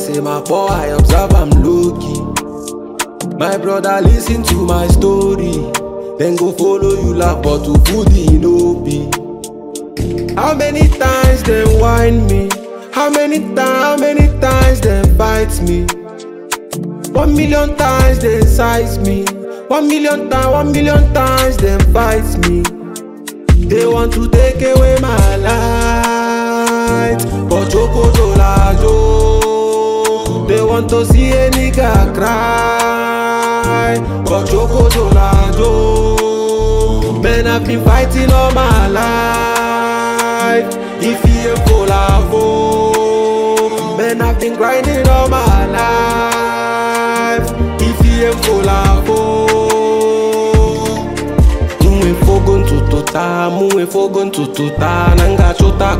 say my boy, I observe I'm low-key. My brother listen to my story, then go follow you laugh, but to foodie no be. How many times they whine me? How many times they fight me? 1 million times they size me. 1 million times they fight me. They want to take away my light, but Joko Jolajo. They want to see a nigga cry, but Joko Jolajo. Man, I've been fighting all my life. If you ain't full of hope, man, I've been grinding all my life. If you ain't full of hope, muwe fogon tututa nanga chota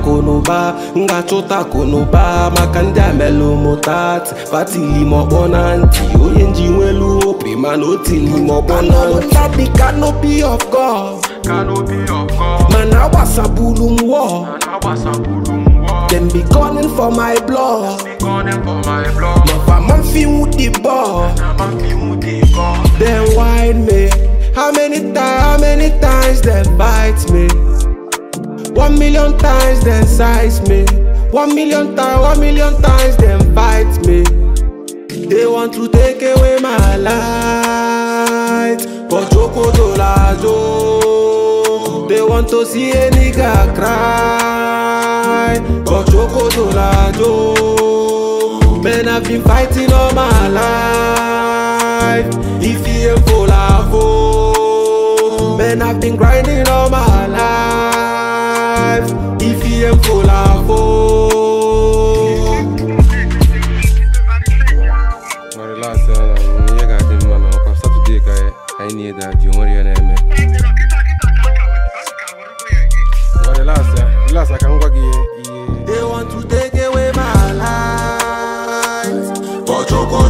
konoba makanda melo motat fatili mo bonanti oyenji welu ope manotili mo bonanti under the canopy of God man I was a bulum war them be gunning for my blood my man feel with the ball then whine me. How many times they fight me? 1 million times they size me. 1 million times they fight me. They want to take away my light, but Joko Jolajo. They want to see a nigga cry, but Joko Jolajo. Man, I've been fighting all my life. If you ain't full of hope, man, I've been grinding all my life. If you ain't full of hope. Relax, you got them man. I'm Saturday guy. I need that. You worry your name. Relax. I can go get. They want to take away my life, but Joko